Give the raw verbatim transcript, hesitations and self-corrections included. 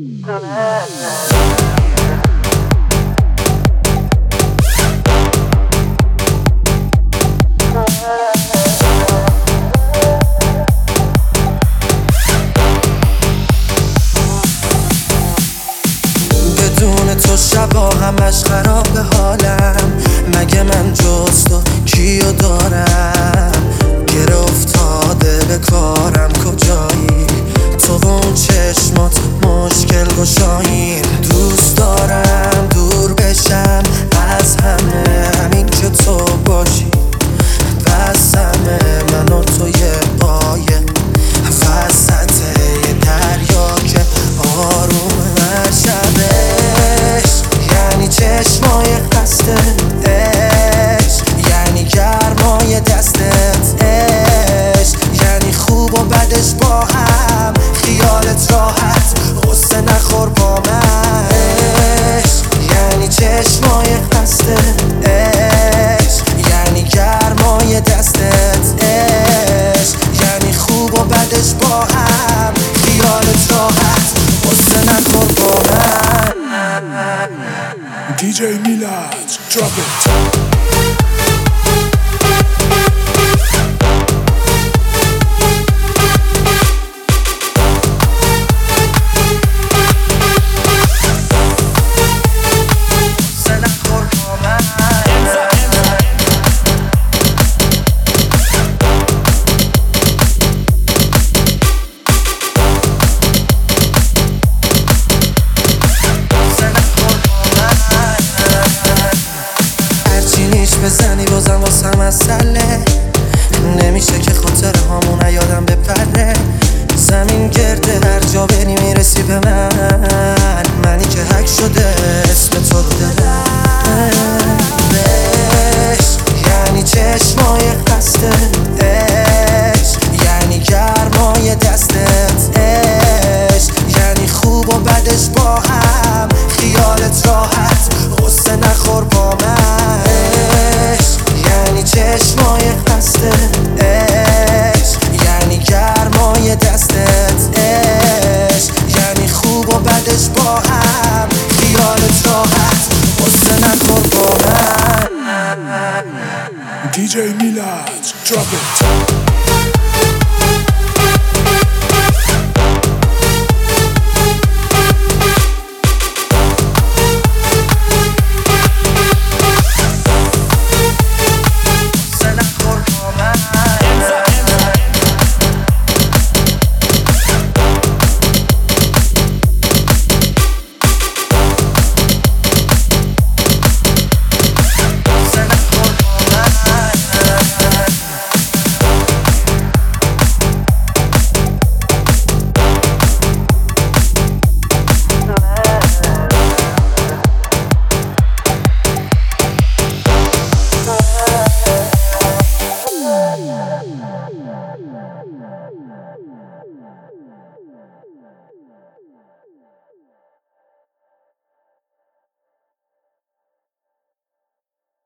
بدون تو شبا همش خراب حالم، مگه من جز تو کیو دارم؟ گره افتاده به کارم کجایی؟ تو و اون چشمات مشکل گشایین. دوست دارم دور بشم از همه، همین که تو باشی بسمه. من و تو یه قایق وسط یه دریا که آروم شبش، یعنی چشمای قصدت عشق، یعنی گرمای دستت عشق، یعنی خوب و بدش با هم، خیالت راحت غصه نخور با من عشق، یعنی چشمای قصدت عشق، یعنی گرمای دستت عشق، یعنی خوب و بدش با هم، خیالت راحت غصه نخور با من. دی جی میلاد drop it. بزنی بازم واسم مسئله نمیشه که خاطر هامون یادم بپره. زمین گرده هر جا بری میرسی به من، منی که حک شده اسم تو رو دلم. عشق یعنی چشمای قصدت عشق، یعنی گرمای دستت عشق، یعنی خوب و بدش با هم، خیالت راحت غصه نخور با من. یعنی چشمای قصدت عشق، یعنی گرمای دستت عشق، یعنی خوب و بدش با هم، خیالت راحت غصه نخور با من. دی جی میلاد drop it.